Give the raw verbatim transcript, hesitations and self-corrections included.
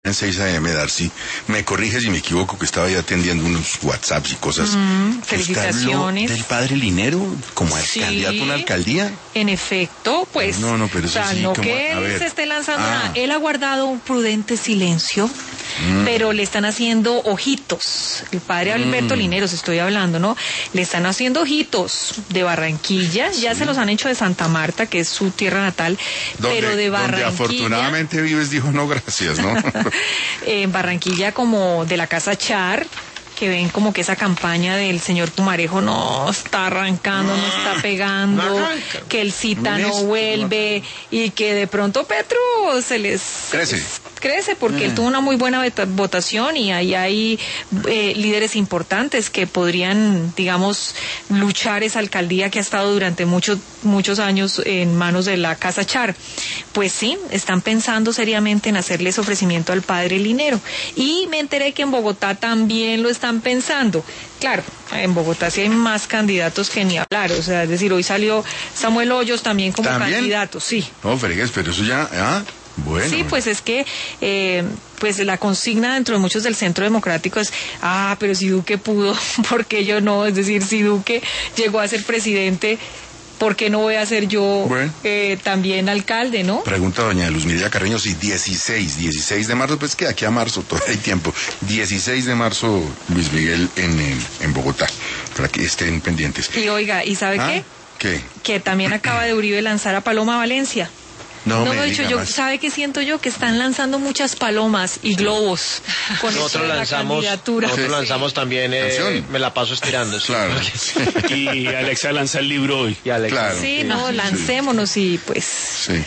En seis a eme, Darcy, me corrige si me equivoco, que estaba ya atendiendo unos WhatsApps y cosas. Mm, ¿Usted felicitaciones. habló del padre Linero como Sí, candidato a una alcaldía? En efecto, pues. No, no, pero eso o sea, sí, no como- que a él ver. se esté lanzando Ah. nada. Él ha guardado un prudente silencio, Mm. pero le están haciendo ojitos. El padre Alberto Mm. Lineros, estoy hablando, ¿no? Le están haciendo ojitos de Barranquilla. Ya se los han hecho de Santa Marta, que es su tierra natal, Donde, pero de Barranquilla. donde afortunadamente vives, dijo no gracias, ¿no? En Barranquilla, como de la Casa Char, que ven como que esa campaña del señor Pumarejo no está arrancando, no está pegando, no arranca. que el Cita no Listo, vuelve y que de pronto Petro se les Crece. crece porque él Mm. tuvo una muy buena veta- votación y ahí hay eh, líderes importantes que podrían, digamos, luchar esa alcaldía que ha estado durante muchos muchos años en manos de la Casa Char. Pues sí, están pensando seriamente en hacerles ofrecimiento al padre Linero. Y me enteré que en Bogotá también lo están pensando. Claro, en Bogotá sí hay más candidatos que ni hablar. O sea, es decir, hoy salió Samuel Hoyos también como ¿También? candidato, sí. No, fregues, pero eso ya, ah, bueno. Sí, pues es que eh, pues la consigna dentro de muchos del Centro Democrático es, ah, pero si Duque pudo, ¿por qué yo no? Es decir, si Duque llegó a ser presidente, ¿por qué no voy a ser yo Bueno. eh, también alcalde, no? Pregunta doña Luz Miriam Carreño si dieciséis, dieciséis de marzo, pues que aquí a marzo todavía hay tiempo. dieciséis de marzo, Luis Miguel en, en, en Bogotá, para que estén pendientes. Y oiga, ¿y sabe ¿Ah? qué? ¿Qué? Que también acaba de Uribe lanzar a Paloma Valencia. No, No me lo he dicho diga yo, más. ¿sabe qué siento yo? Que están lanzando muchas palomas y globos con esto Nosotros de la lanzamos, candidatura. nosotros Sí. lanzamos también, eh, Canción. me la paso estirando. sí. Claro. Y Alexa lanza el libro hoy. Y Alex, Claro. Sí, no, lancémonos y pues Sí.